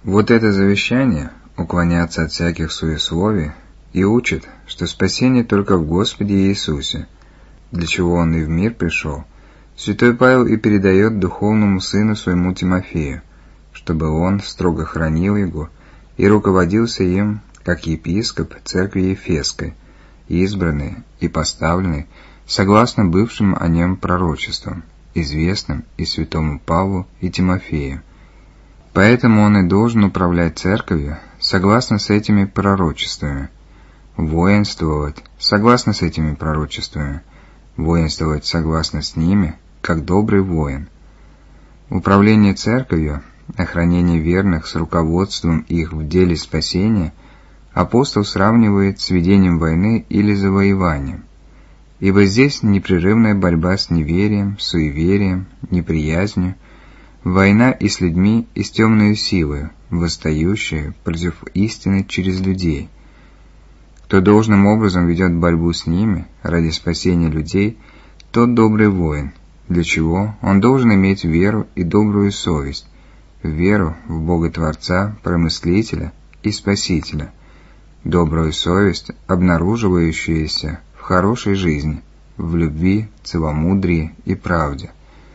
Вот это завещание — уклоняться от всяких суесловий и учит, что спасение только в Господе Иисусе, для чего Он и в мир пришел, святой Павел и передает духовному сыну своему Тимофею, чтобы он строго хранил его и руководился им, как епископ церкви Ефесской, избранный и поставленный, согласно бывшим о нем пророчествам, известным и святому Павлу и Тимофею. Поэтому он и должен управлять церковью согласно с этими пророчествами, воинствовать согласно с этими пророчествами, воинствовать согласно с ними, как добрый воин. Управление церковью, охранение верных с руководством их в деле спасения апостол сравнивает с ведением войны или завоеванием, ибо здесь непрерывная борьба с неверием, суеверием, неприязнью, война и с людьми, и с темной силой, восстающая против истины через людей. Кто должным образом ведет борьбу с ними ради спасения людей, тот добрый воин, для чего он должен иметь веру и добрую совесть, веру в Бога Творца, Промыслителя и Спасителя, добрую совесть, обнаруживающуюся в хорошей жизни, в любви, целомудрии и правде.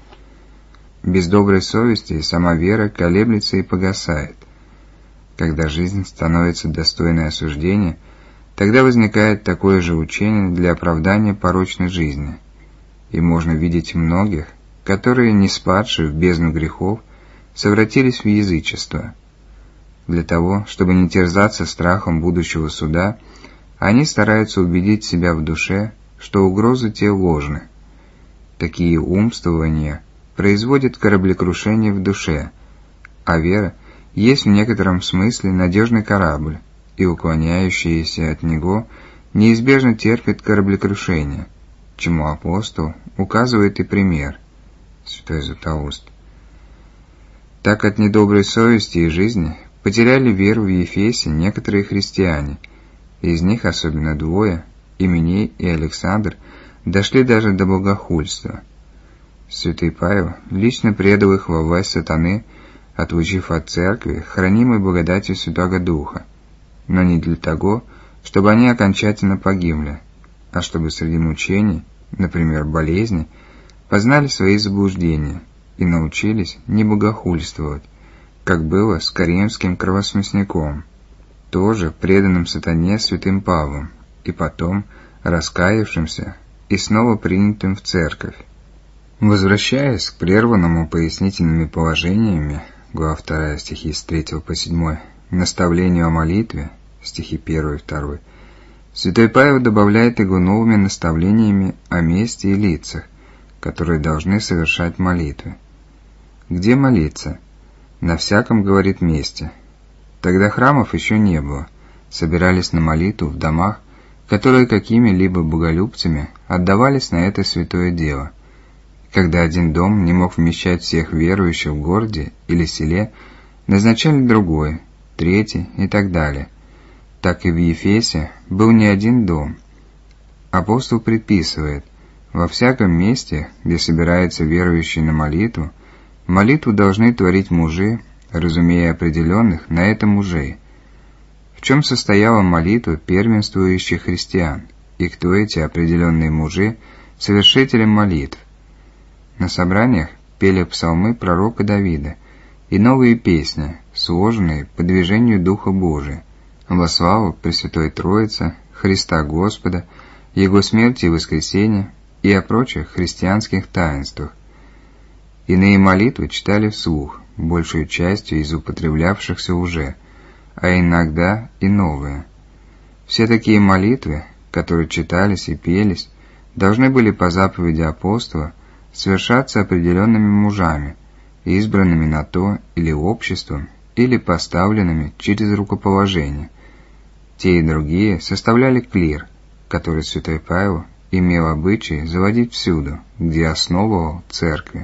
Без доброй совести сама вера колеблется и погасает. Когда жизнь становится достойной осуждения, тогда возникает такое же учение для оправдания порочной жизни, и можно видеть многих, которые, не спадшие в бездну грехов, совратились в язычество. Для того, чтобы не терзаться страхом будущего суда, они стараются убедить себя в душе, что угрозы те ложны. Такие умствования производят кораблекрушение в душе, а вера есть в некотором смысле надежный корабль, и уклоняющиеся от него неизбежно терпят кораблекрушение, чему апостол указывает и пример. Святой Златоуст. Так от недоброй совести и жизни потеряли веру в Ефесе некоторые христиане, из них особенно двое, Именей и Александр, дошли даже до богохульства. Святый Павел лично предал их во власть сатаны, отлучив от церкви, хранимой благодатью Святого Духа, но не для того, чтобы они окончательно погибли, а чтобы среди мучений, например, болезни, познали свои заблуждения и научились не богохульствовать, как было с каримским кровосмесником, тоже преданным сатане святым Павлом, и потом раскаявшимся и снова принятым в церковь. Возвращаясь к прерванному пояснительными положениями, глава 2, стихи с 3 по 7, наставлению о молитве, стихи 1 и 2, святой Павел добавляет его новыми наставлениями о месте и лицах, которые должны совершать молитвы. Где молиться? На всяком, говорит, месте. Тогда храмов еще не было, собирались на молитву в домах, которые какими-либо боголюбцами отдавались на это святое дело. Когда один дом не мог вмещать всех верующих в городе или селе, назначали другой, третий и так далее. Так и в Ефесе был не один дом. Апостол предписывает: во всяком месте, где собираются верующие на молитву, молитву должны творить мужи, разумея определенных на это мужей. В чем состояла молитва первенствующих христиан, и кто эти определенные мужи, совершители молитв? На собраниях пели псалмы пророка Давида и новые песни, сложенные по движению Духа Божия, во славу Пресвятой Троицы, Христа Господа, Его смерти и воскресения и о прочих христианских таинствах. Иные молитвы читали вслух, большую частью из употреблявшихся уже, а иногда и новые. Все такие молитвы, которые читались и пелись, должны были по заповеди апостола совершаться определенными мужами, избранными на то или обществом, или поставленными через рукоположение. Те и другие составляли клир, который святой Павел имел обычай заводить всюду, где основывал церкви.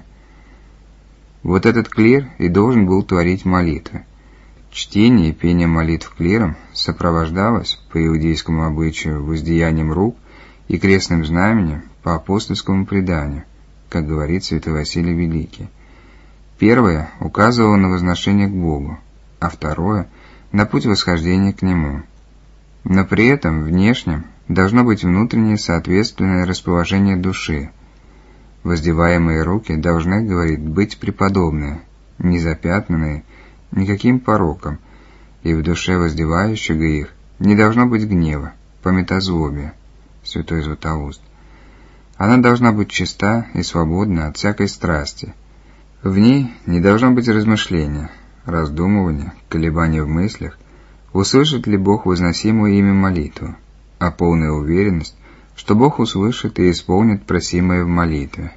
Вот этот клир и должен был творить молитвы. Чтение и пение молитв клиром сопровождалось, по иудейскому обычаю, воздеянием рук и крестным знаменем по апостольскому преданию, как говорит святой Василий Великий. Первое указывало на возношение к Богу, а второе – на путь восхождения к Нему. Но при этом внешнем должно быть внутреннее соответственное расположение души. Воздеваемые руки должны, говорит, быть преподобные, не запятнанные никаким пороком, и в душе воздевающего их не должно быть гнева, пометозлобия. Святой Златоуст. Она должна быть чиста и свободна от всякой страсти. В ней не должно быть размышления, раздумывания, колебания в мыслях, услышит ли Бог возносимую ими молитву, а полная уверенность, что Бог услышит и исполнит просимое в молитве.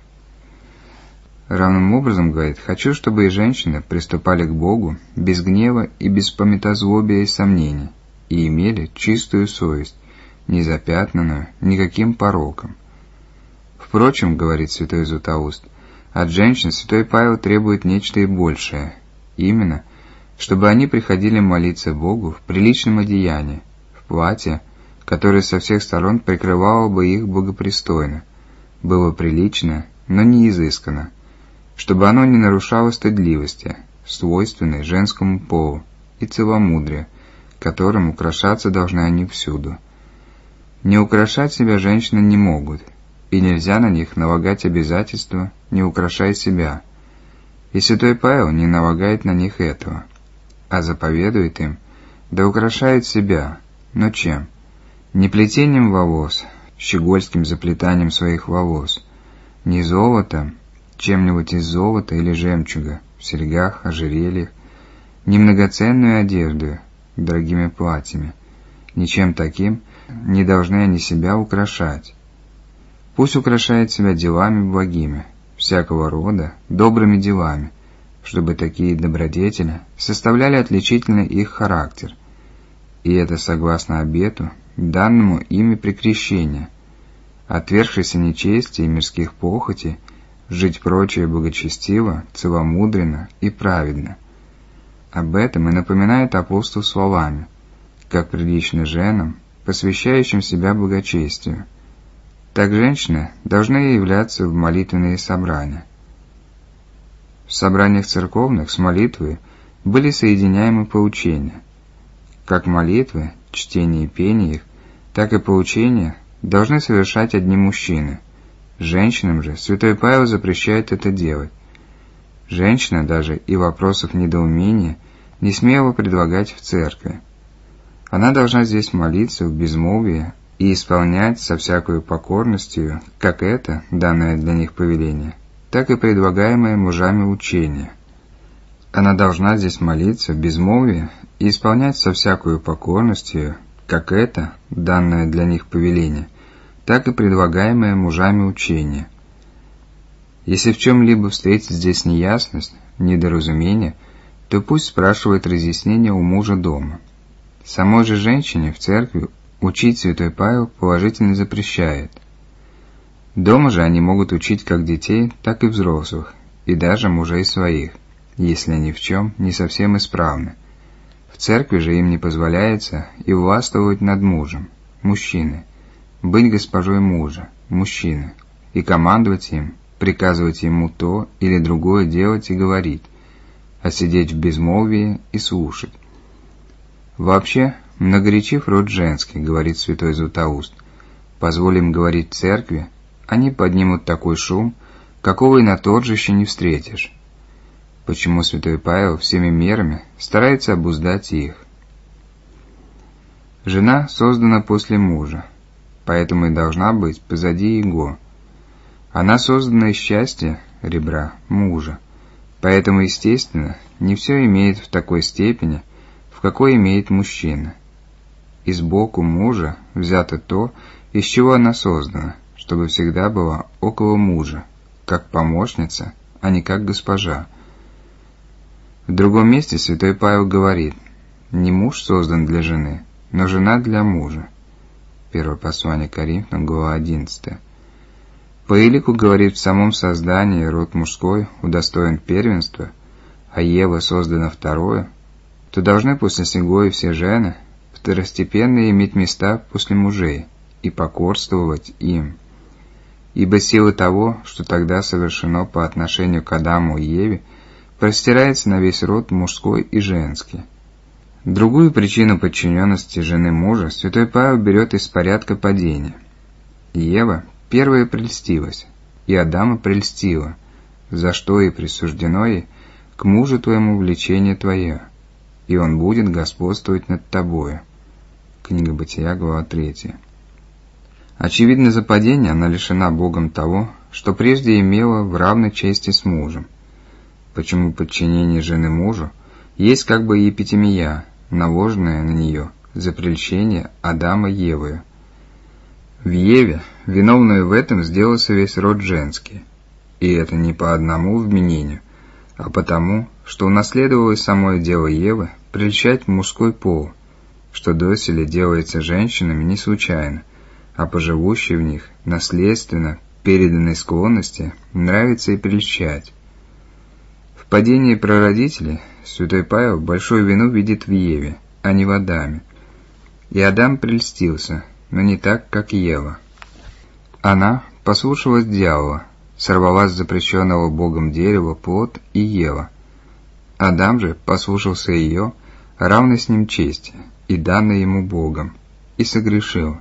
Равным образом, говорит, хочу, чтобы и женщины приступали к Богу без гнева и без пометозлобия и сомнений, и имели чистую совесть, не запятнанную никаким пороком. Впрочем, говорит святой Златоуст, от женщин святой Павел требует нечто и большее, именно, чтобы они приходили молиться Богу в приличном одеянии, в платье, которое со всех сторон прикрывало бы их благопристойно, было прилично, но не изысканно, чтобы оно не нарушало стыдливости, свойственной женскому полу, и целомудрия, которым украшаться должны они всюду. Не украшать себя женщины не могут, и нельзя на них налагать обязательства «не украшай себя». И святой Павел не налагает на них этого, а заповедует им «да украшают себя». Но чем? Не плетением волос, щегольским заплетанием своих волос, не золотом, чем-нибудь из золота или жемчуга, в серьгах, ожерельях, не многоценную одежду, дорогими платьями, ничем таким не должны они себя украшать. Пусть украшает себя делами благими, всякого рода, добрыми делами, чтобы такие добродетели составляли отличительный их характер, и это согласно обету, данному ими при крещении, отвергшися нечести и мирских похотей, жить прочее благочестиво, целомудренно и праведно. Об этом и напоминает апостол словами, как прилично женам, посвящающим себя благочестию. Так женщины должны являться в молитвенные собрания. В собраниях церковных с молитвой были соединяемы поучения. Как молитвы, чтение и пение их, так и поучения должны совершать одни мужчины. Женщинам же святой Павел запрещает это делать. Женщина даже и вопросов недоумения не смела предлагать в церкви. Она должна здесь молиться в безмолвии и исполнять со всякою покорностью, как это, данное для них повеление, так и предлагаемое мужами учение. Она должна здесь молиться в безмолвии и исполнять со всякою покорностью, как это, данное для них повеление, так и предлагаемое мужами учение. Если в чем-либо встретит здесь неясность, недоразумение, то пусть спрашивает разъяснение у мужа дома. Самой же женщине в церкви учить святой Павел положительно запрещает. Дома же они могут учить как детей, так и взрослых, и даже мужей своих, если они в чем не совсем исправны. В церкви же им не позволяется и властвовать над мужем, мужчины, быть госпожой мужа, мужчины, и командовать им, приказывать ему то или другое делать и говорить, а сидеть в безмолвии и слушать. Вообще, многоречив род женский, говорит святой Златоуст, позволим говорить церкви, они поднимут такой шум, какого и на торжище не встретишь. Почему святой Павел всеми мерами старается обуздать их? Жена создана после мужа, поэтому и должна быть позади его. Она создана из счастья, ребра, мужа, поэтому, естественно, не все имеет в такой степени, в какой имеет мужчина. И сбоку мужа взято то, из чего она создана, чтобы всегда была около мужа, как помощница, а не как госпожа. В другом месте святой Павел говорит: не муж создан для жены, но жена для мужа. Первое послание Коринфянам, глава 11. По элику говорит, в самом создании род мужской удостоен первенства, а Ева создана второе, то должны после сего и все жены второстепенно иметь места после мужей и покорствовать им. Ибо сила того, что тогда совершено по отношению к Адаму и Еве, простирается на весь род мужской и женский, Другую причину подчиненности жены мужа святой Павел берет из порядка падения. Ева первая прельстилась, и Адама прельстила, за что и присуждено ей к мужу твоему влечение твое, и он будет господствовать над тобою. Книга Бытия, глава 3. Очевидно, за падение она лишена Богом того, что прежде имела в равной чести с мужем. Почему подчинение жены мужу есть как бы епитемия, наложенная на нее за прельщение Адама Евою. В Еве, виновную в этом, сделался весь род женский, и это не по одному вменению, а потому, что унаследовалось самое дело Евы прельщать мужской пол, что доселе делается женщинами не случайно, а по живущей в них наследственно переданной склонности нравится и прельщать. В падении прародителей святой Павел большую вину видит в Еве, а не в Адаме. И Адам прельстился, но не так, как Ева. Она послушалась дьявола, сорвала с запрещенного Богом дерева плод и ела. Адам же послушался ее, равной с ним чести, и данной ему Богом, и согрешил.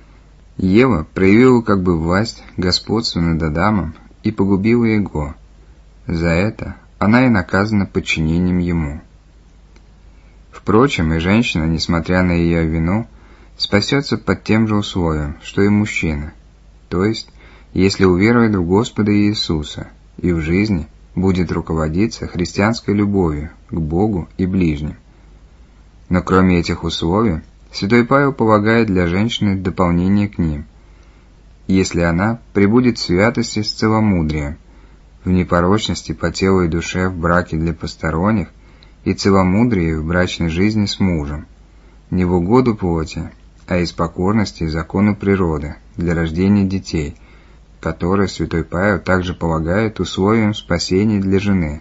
Ева проявила как бы власть господства над Адамом и погубила его. За это она и наказана подчинением ему. Впрочем, и женщина, несмотря на ее вину, спасется под тем же условием, что и мужчина, то есть, если уверует в Господа Иисуса и в жизни будет руководиться христианской любовью к Богу и ближним. Но кроме этих условий, святой Павел полагает для женщины дополнение к ним. Если она пребудет в святости с целомудрием, в непорочности по телу и душе в браке для посторонних и целомудрии в брачной жизни с мужем, не в угоду плоти, а из покорности закону природы для рождения детей, которые святой Павел также полагает условием спасения для жены.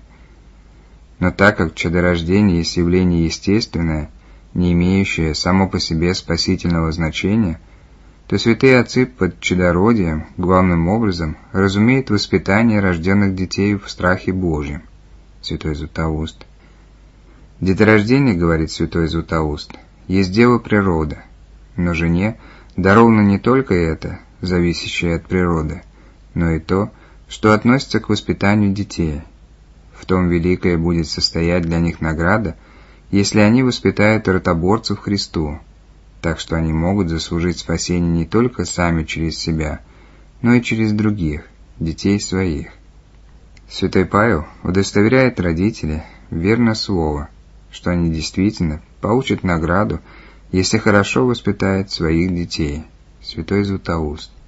Но так как чадорождение есть явление естественное, не имеющее само по себе спасительного значения, то святые отцы под чадородием главным образом разумеют воспитание рожденных детей в страхе Божьем. Святой Златоуст. Деторождение, говорит святой Златоуст, есть дело природы, но жене даровано не только это, зависящее от природы, но и то, что относится к воспитанию детей. В том великое будет состоять для них награда, если они воспитают ротоборцев Христу, так что они могут заслужить спасение не только сами через себя, но и через других, детей своих. Святой Павел удостоверяет родителей верно слово, что они действительно получат награду, если хорошо воспитают своих детей. Святой Златоуст.